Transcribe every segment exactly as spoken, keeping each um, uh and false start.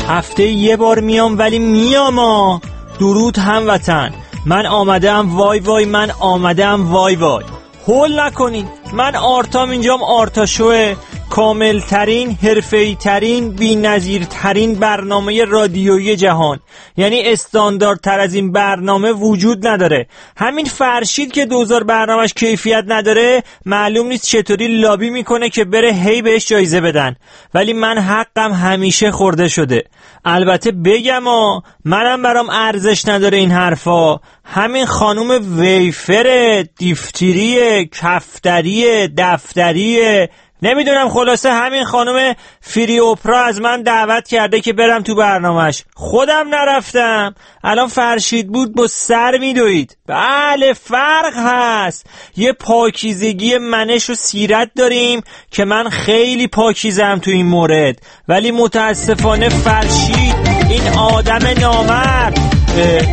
هفته یه بار میام ولی میام ها. درود هموطن، من آمدم وای وای، من آمدم وای وای. هول نکنین، من آرتام اینجام آرتاشوه، کامل ترین، حرفه‌ای ترین، بی‌نظیر ترین برنامه رادیویی جهان. یعنی استانداردتر از این برنامه وجود نداره. همین فرشید که دوزار برنامهش کیفیت نداره، معلوم نیست چطوری لابی میکنه که بره هی بهش جایزه بدن. ولی من حقم همیشه خورده شده. البته بگم ها، منم برام ارزش نداره این حرفا. همین خانوم ویفره، دیفتریه، کفتریه، دفتریه، نمیدونم، خلاصه همین خانم فری اپرا از من دعوت کرده که برم تو برنامهش. خودم نرفتم. الان فرشید بود با سر میدوید. بله فرق هست. یه پاکیزگی منش و سیرت داریم که من خیلی پاکیزم تو این مورد، ولی متاسفانه فرشید این آدم نامرد. اه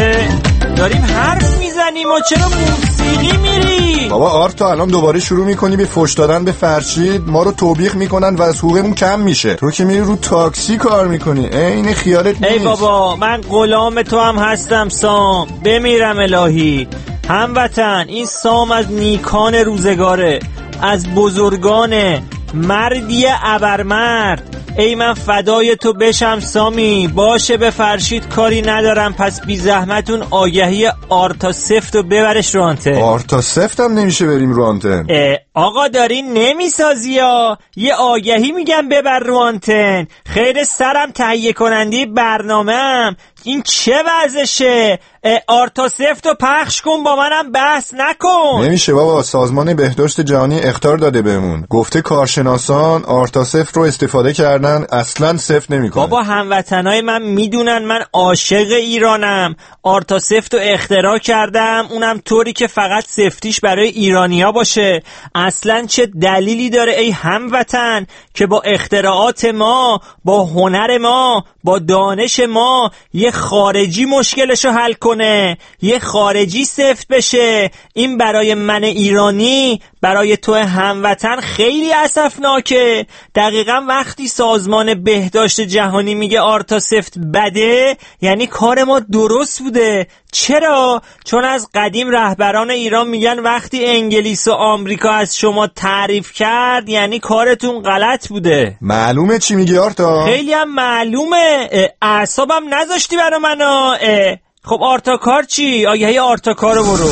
اه داریم حرف میزنیم و چرا موسیقی میری؟ بابا آرتا الان دوباره شروع میکنی به فحش دادن به فرشید، ما رو توبیخ میکنن و از حقوقمون کم میشه. تو که میری رو تاکسی کار میکنی، این خیالت نیست. ای بابا من غلام تو هم هستم سام، بمیرم الهی. هموطن، این سام از نیکان روزگاره، از بزرگان، مردی ابرمرد. ای من فدای تو بشم سامی. باشه به فرشید کاری ندارم، پس بی زحمتون آگهی آرتا سفت و ببرش رو آنتن. آرتا سفت هم نمیشه بریم رو آنتن. آقا داری نمیسازی ها، یه آگهی میگم ببر رو آنتن. خیر سرم تهیه کننده برنامه‌ام، این چه وضعشه؟ آرتا سفت رو پخش کن، با منم بحث نکن. نمیشه بابا، سازمان بهداشت جهانی اخطار داده بهمون، گفته کارشناسان آرتا سفت رو استفاده کردن، اصلا سفت نمیکنه. بابا هموطنای من میدونن من عاشق ایرانم. آرتا سفت رو اختراع کردم، اونم طوری که فقط سفتیش برای ایرانیا باشه. اصلا چه دلیلی داره ای هموطن که با اختراعات ما، با هنر ما، با دانش ما یه خارجی مشکلشو حل کنه، یه خارجی سفت بشه؟ این برای من ایرانی، برای تو هموطن خیلی اسفناکه. دقیقا وقتی سازمان بهداشت جهانی میگه آرتا سفت بده، یعنی کار ما درست بوده. چرا؟ چون از قدیم رهبران ایران میگن وقتی انگلیس و آمریکا از شما تعریف کرد، یعنی کارتون غلط بوده. معلومه چی میگی آرتا؟ خیلی هم معلومه. اعصابم نذاشتی برا منو. خب آرتا کار چی؟ آگهی آرتا کارو برو.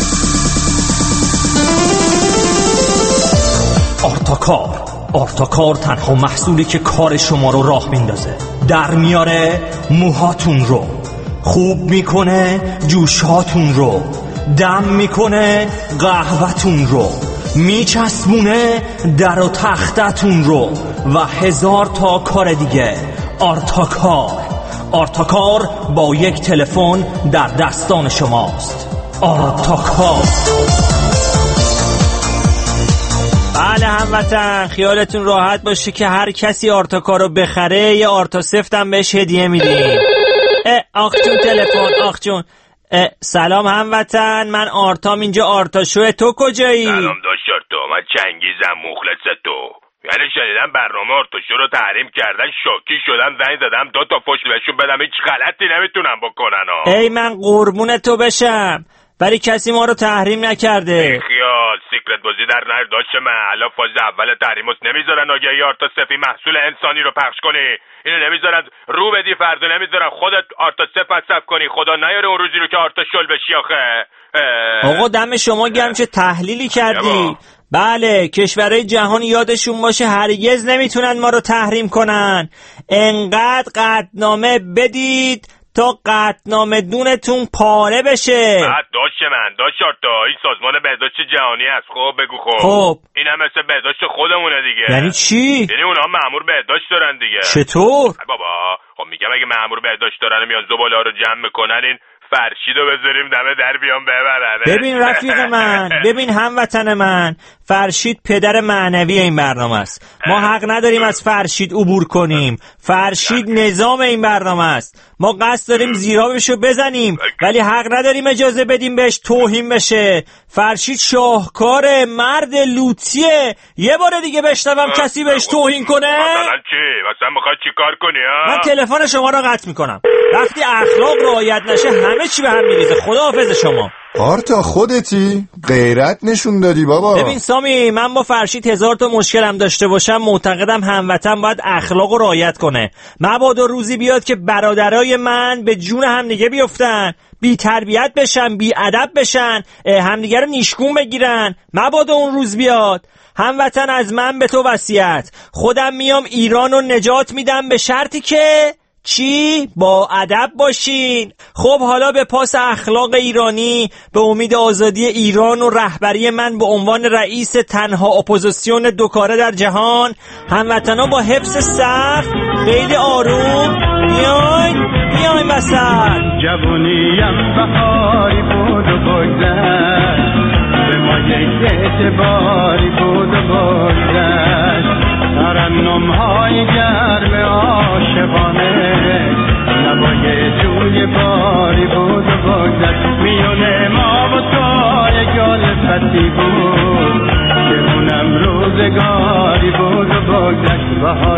آرتاکار. آرتاکار تنها محصولی که کار شما رو راه میندازه، در میاره موهاتون رو، خوب میکنه جوشاتون رو، دم میکنه قهوه‌تون رو، میچسبونه در و تختتون رو و هزار تا کار دیگه. آرتاکار. آرتاکار با یک تلفن در دستان شماست. آرتاکار. بله هموطن، خیالتون راحت باشه که هر کسی آرتاکار رو بخره یه آرتا سفت هم بهش هدیه میدیم. آخ جون تلفن، آخ جون. سلام هموطن، من آرتام اینجا آرتاشوه. تو کجایی؟ سلام داشت آرتا، من چنگیزم، مخلص تو. یعنی شنیدم برنامه آرتاشو رو تحریم کردن، شاکی شدم، زنگ زدم دو تا فوش بهشون بدم، هیچ غلطی نمیتونم بکنن ها. ای من قربون تو بشم، ولی کسی ما رو تحریم نکرده. خیال سیکرت بازی در نر داشت من. الان فاز اول تحریمات نمیذارن آگهی آرتا سفی محصول انسانی رو پخش کنی، اینو نمیذارن رو بدی، فردا نمیذارن خودت آرتا سف مصرف کنی. خدا نیاره اون روزی رو که آرتا شل بشی آخه. آقا دم شما گرم، چه تحلیلی کردی. بله، کشورهای جهان یادشون باشه هرگز نمیتونن ما رو تحریم کنن. انقدر قطعنامه بدید تا قطعنامه دونتون پاره بشه. بعد داشت من داشت آرتا، این سازمان بهداشت جهانی است. خب بگو. خب خب این هم مثل بهداشت خودمونه دیگه. یعنی چی؟ یعنی اونا مأمور بهداشت دارن دیگه. چطور؟ بابا خب میگم اگه مأمور بهداشت دارن میان زباله ها رو جمع میکنن، این فرشیدو بذاریم دم در بیام ببرن. ببین رفیق من، ببین هموطن من، فرشید پدر معنوی این برنامه است. ما حق نداریم از فرشید عبور کنیم. فرشید نظام این برنامه است. ما قصد داریم زیرابشو بزنیم ولی حق نداریم اجازه بدیم بهش توهین بشه. فرشید شاهکاره، مرد لوتیه. یه بار دیگه بشنوم کسی بهش توهین کنه مثلا چی؟ مثلا میخواد چی کار کنی ها؟ من تلفن شما رو قطع میکنم. وقتی اخلاق رعایت نشه همه چی به هم میریزه. خداحافظ شما. آرتا خودتی؟ غیرت نشون دادی بابا. ببین سامی، من با فرشید هزار تا مشکلم داشته باشم، معتقدم هموطن باید اخلاق رو رعایت کنه. مبادا روزی بیاد که برادرای من به جون همدیگه بیفتن، بی تربیت بشن، بی ادب بشن، همدیگه رو نیشگون بگیرن. مبادا اون روز بیاد. هموطن از من به تو وصیت، خودم میام ایران رو نجات میدم به شرطی که چی؟ با ادب باشین. خب حالا به پاس اخلاق ایرانی، به امید آزادی ایران و رهبری من به عنوان رئیس تنها اپوزیسیون دوکاره در جهان، هموطنا با حفظ صف خیلی آروم بیاین بیاین وسط. جوونیم بهاری بود و بگذشت، به ما یک اعتباری بود و بگذشت. ترنم های گرم عاشقانه، نوای جوی باری بود و بگذشت. میونه ما و تو یک الفتی بود که اونم روزگاری بود و بگذشت. بهار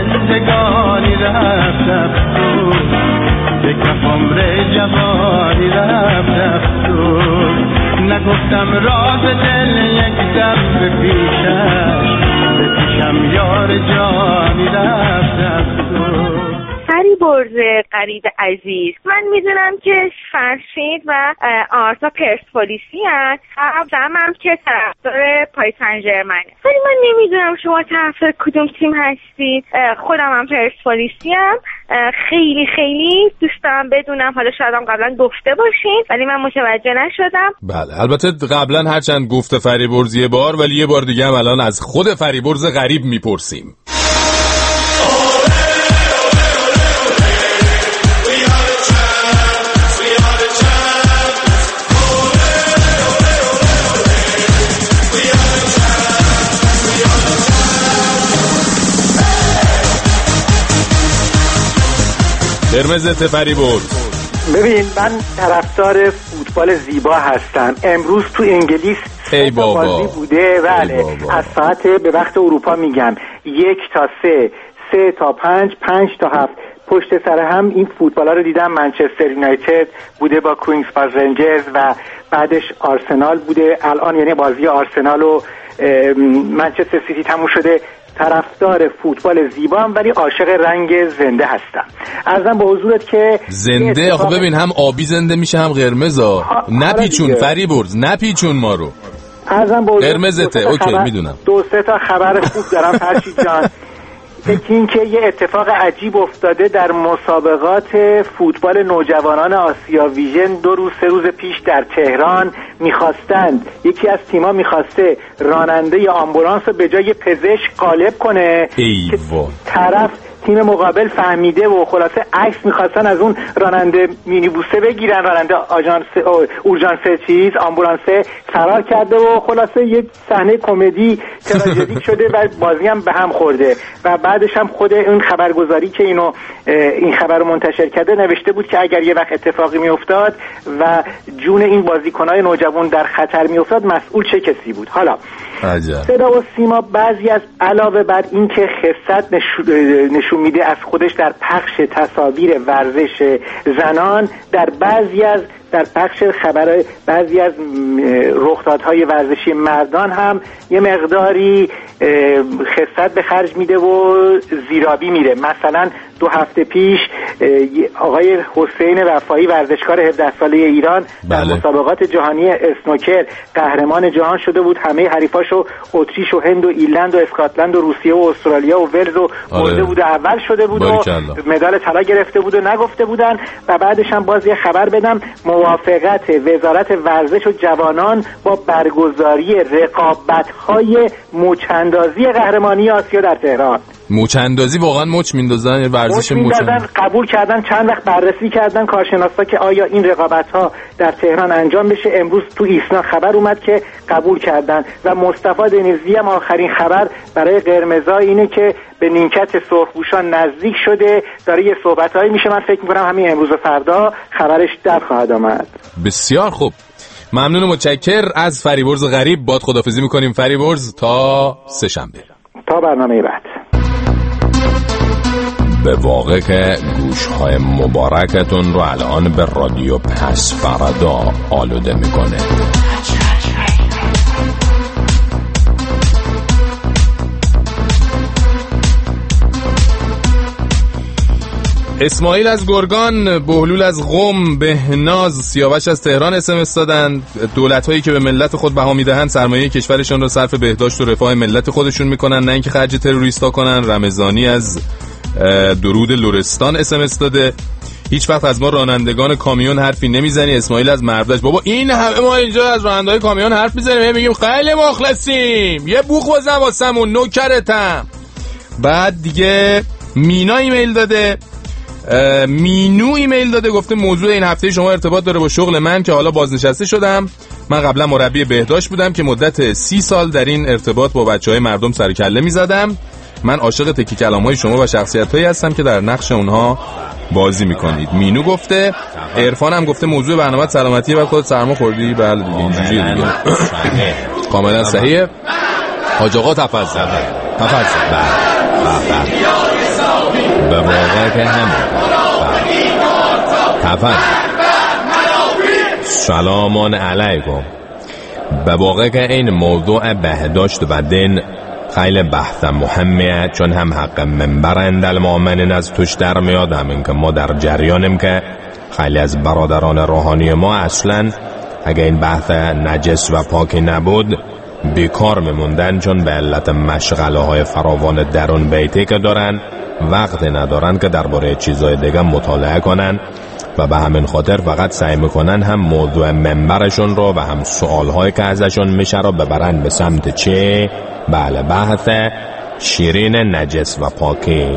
زندگانی رفت رفت بود، یک عمر جوانی رفت رفت بود. نگفتم راز دل یک دم به پیشش، به پیشم یار جانی رفت رفت بود. فریبرز غریب عزیز، من میدونم که فرشید و آرتا پرسپولیسی هست، همم که طرفدار پاریس سن ژرمنه، ولی من نمیدونم شما طرفدار کدوم تیم هستید. خودم هم پرسپولیسی ام. خیلی خیلی دوست دارم بدونم، حالا شاید هم قبلا گفته باشین ولی من متوجه نشدم. بله البته قبلا هرچند گفته فریبرز یه بار، ولی یه بار دیگه هم الان از خود فریبرز غریب میپرسیم. قرمزت فریبرز. ببین من طرفدار فوتبال زیبا هستم. امروز تو انگلیس ای بابا بازی بوده. بله از ساعت به وقت اروپا میگم یک تا سه، سه تا پنج، پنج تا هفت پشت سر هم این فوتبالا رو دیدم. منچستر یونایتد بوده با کوینز پارک رنجرز و بعدش آرسنال بوده. الان یعنی بازی آرسنال و منچستر سیتی تموم شده. طرفدار فوتبال زیبا هم ولی عاشق رنگ زنده هستم. عرضم به حضورت که زنده آخه ببین هم آبی زنده میشه هم قرمزا. نپیچون فریبرز، نپیچون ما رو. عرضم به حضورت قرمزته. اوکی میدونم. دو سه تا خبر خوب دارم فرشید جان. یکی این که یه اتفاق عجیب افتاده در مسابقات فوتبال نوجوانان آسیا ویژن. دو روز سه روز پیش در تهران میخواستند، یکی از تیما میخواسته راننده آمبولانس رو به جای پزشک غالب کنه ای که وای. طرف تیم مقابل فهمیده و خلاصه عکس میخواستن از اون راننده مینیبوسه بگیرن. راننده آژانس اورژانس چیز آمبولانسه فرار کرده و خلاصه یه صحنه کمدی تراژدیک شده و بازی هم به هم خورده. و بعدش هم خود اون خبرگزاری که اینو این خبر رو منتشر کرده نوشته بود که اگر یه وقت اتفاقی میافتاد و جون این بازیکنای نوجوان در خطر میافتاد مسئول چه کسی بود. حالا عجب. صدا و سیما بعضی از علاوه بر این که خست نشون میده از خودش در پخش تصاویر ورزش زنان، در بعضی از در پخش خبر بعضی از رخدادهای ورزشی مردان هم یه مقداری خست به خرج میده و زیرابی میره. مثلا دو هفته پیش آقای حسین وفایی ورزشکار هفده ساله ایران در بله. مسابقات جهانی اسنوکر قهرمان جهان شده بود. همه حریفاشو اتریش و هند و ایرلند و اسکاتلند و روسیه و استرالیا و ولز و برده بود و اول شده بود و مدال طلا گرفته بود و نگفته بودن. و بعدش هم باز یه خبر بدم، موافقت وزارت ورزش و جوانان با برگزاری رقابت‌های مچ‌اندازی قهرمانی آسیا در تهران. موچ اندازی واقعا موچ میندازن، یه ورزش موچ میندازن. قبول کردن، چند وقت بررسی کردن کارشناسا که آیا این رقابت ها در تهران انجام بشه. امروز تو ایسنا خبر اومد که قبول کردن و مصطفی دنیزی هم آخرین خبر برای قرمزا اینه که به نیمکت سرخپوشان نزدیک شده، داره یه صحبتایی میشه. من فکر میکنم همین امروز و فردا خبرش در خواهد آمد. بسیار خوب، ممنون و متشکر از فریبرز غریب. باد خداحافظی میکنیم فریبرز تا سه شنبه، تا برنامه بعد. به واقع که گوشهای مبارکتون رو الان به رادیو پس فردا آلوده میکنه. اسماعیل از گرگان، بهلول از قم، بهناز سیاوش از تهران اس ام اس دادن. دولت‌هایی که به ملت خود بها میدهند سرمایه کشورشان را صرف بهداشت و رفاه ملت خودشون میکنن، نه اینکه خرج تروریستا کنن. رمضانی از درود لرستان اس ام اس داده. هیچ وقت از ما رانندگان کامیون حرفی نمیزنی. اسماعیل از مردش، بابا این همه ما اینجا از رانندگان کامیون حرف میزنیم، میگیم خیلی مخلصیم، یه بوق بزن واسمون، نوکرتم. بعد دیگه مینا ایمیل داده، مینو ایمیل داده، گفته موضوع این هفته شما ارتباط داره با شغل من که حالا بازنشسته شدم. من قبلا مربی بهداشت بودم که مدت سی سال در این ارتباط با بچهای مردم سر کله میزدم. من عاشق تکی کلام‌های شما و شخصیت‌هایی هستم که در نقش اونها بازی میکنید. مینو گفته. عرفان هم گفته موضوع برنامه سلامتیه و خودت سرما خوردی. بله دیگه اینجوریه دیگه. کاملا صحیحه. حاج آقا تفضل تفضل. به واقع که هم تفضل. سلام علیکم. به واقع که این موضوع بهداشت و دین خیلی بحث مهمیه، چون هم حق منبر اندالمؤمنین از توش در میاد، همین که ما در جریانیم که خیلی از برادران روحانی ما اصلا اگه این بحث نجس و پاکی نبود بیکار میموندن، چون به علت مشغله های فراوان درون بیتی که دارن وقت ندارن که درباره چیزای دیگه مطالعه کنن و به همین خاطر فقط سعی میکنن هم موضوع منبرشون رو و هم سوالهایی که ازشون میشه رو ببرن به سمت چه؟ بله، بحث شیرین نجس و پاکی.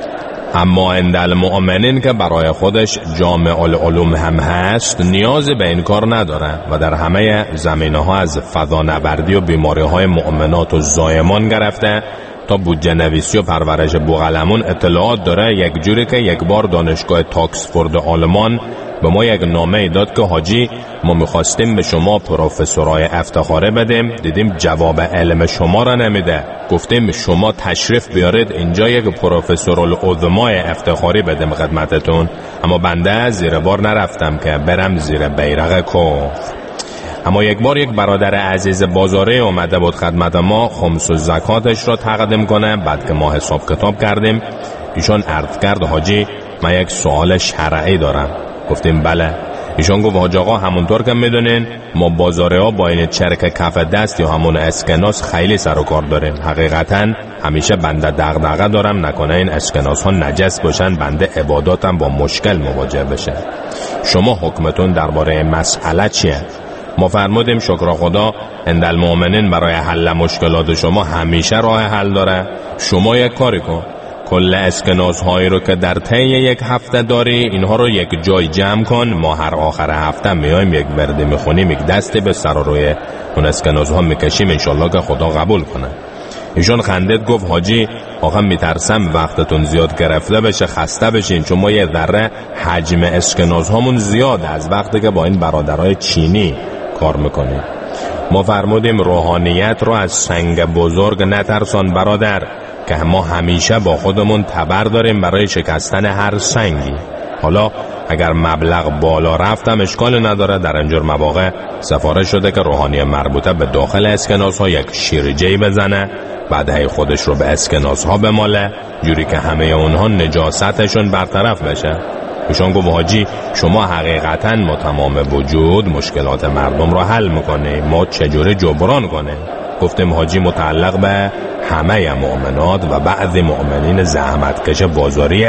اما اندالمؤمنین که برای خودش جامع العلوم هم هست نیاز به این کار نداره و در همه زمینه ها از فضانوردی و بیماری های مؤمنات و زایمان گرفته تا بودجه نویسی و پرورش بوقلمون اطلاعات داره. یک جوری که یک بار دانشگاه تاکسفورد آلمان به ما یک نامه داد که حاجی ما میخواستیم به شما پروفسورای افتخاره بدیم، دیدیم جواب علم شما را نمیده، گفتیم شما تشریف بیارید اینجا یک پروفسورالعظمای افتخاری بدیم خدمتتون، اما بنده زیر بار نرفتم که برم زیر بیرق کفر. اما یک بار یک برادر عزیز بازاره اومده بود خدمت ما خمس و زکاتش را تقدیم کنه. بعد که ما حساب کتاب کردیم ایشون عرض کرد حاجی من یک سوال شرعی دارم. گفتیم بله. ایشون گفت حاج آقا همونطور که میدونین ما بازاره ها با این چرک کف دست یا همون اسکناس خیلی سر و کار داریم. حقیقتا همیشه بنده دغدغه دارم نکنه این اسکناس ها نجس باشن، بنده عباداتم با مشکل مواجه بشه. شما حکمتون درباره مسئله چیه؟ ما فرمودیم شکر خدا اندالمؤمنین برای حل مشکلات شما همیشه راه حل داره. شما یک کاری کن، کل اسکناس هایی رو که در طی یک هفته داری اینها رو یک جای جمع کن، ما هر آخر هفته میایم یک برده میخونیم، یک دستی به سر و روی اون اسکناس ها میکشیم، انشالله که خدا قبول کنه. ایشون خندید گفت حاجی آقا میترسم وقتتون زیاد گرفته بشه خسته بشین، چون ما یه ذره حجم اسکناس هامون زیاده از وقتی که با این برادرای چینی کار میکنیم. ما فرمودیم روحانیت رو از سنگ بزرگ نترسان برادر، که ما همیشه با خودمون تبر داریم برای شکستن هر سنگی. حالا اگر مبلغ بالا رفتم اشکال نداره، در اینجور مواقع سفارش شده که روحانی مربوطه به داخل اسکناس ها یک شیرجه‌ای بزنه، بعد هی خودش رو به اسکناس ها بماله، جوری که همه اونها نجاستشون برطرف بشه. ایشون گفت حاجی شما حقیقتا ما تمام وجود مشکلات مردم رو حل میکنه، ما چجوری جبران کنه؟ گفتیم حاجی متعلق به همه مؤمنات و بعضی مؤمنین زحمتکش بازاریه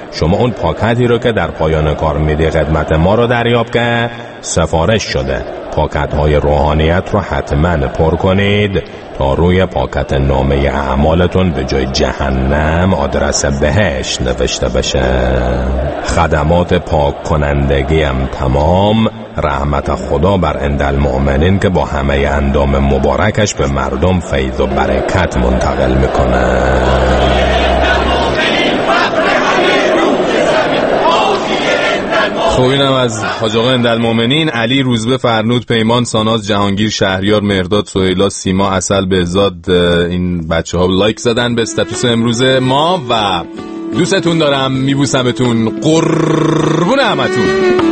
شما اون پاکتی رو که در پایان کار میده خدمت ما رو دریافت که سفارش شده. پاکت های روحانیت رو حتما پر کنید تا روی پاکت نامه اعمالتون به جای جهنم آدرس بهشت نوشته بشه. خدمات پاک کنندگی هم تمام. رحمت خدا بر اندالمؤمنین که با همه اندام مبارکش به مردم فیض و برکت منتقل میکنه. خب اینم از حاج آقا اندالمؤمنین. علی روزبه، فرنود، پیمان، ساناز، جهانگیر، شهریار، مهرداد، سهیلا، سیما، عسل، بهزاد، این بچه ها لایک زدن به استاتوس امروز ما و دوستتون دارم، میبوسمتون، قربون همتون.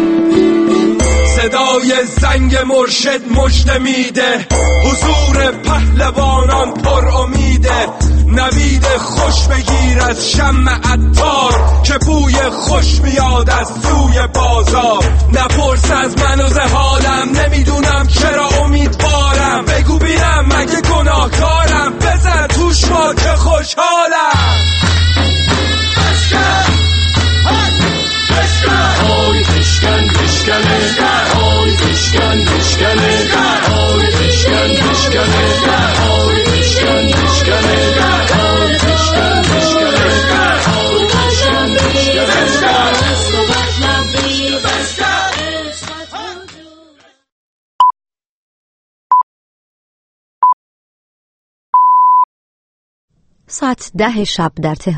صدای زنگ مرشد مژده میده، حضور پهلوانان پر امیده. نوید خوش بگیر از شمع عطار که بوی خوش میاد از سوی بازار. نپرس از من و حالم، نمیدونم چرا امیدوارم. بگو بینم مگه گناهکارم، بزن توش ما که خوشحالم. بشکن های بشکن بشکنه، های بشکن بشکنه، های بشکن بشکنه، های بشکن بشکنه، های بشکن بشکنه، های بشکن بشکنه. ساعت ده شب در تهران.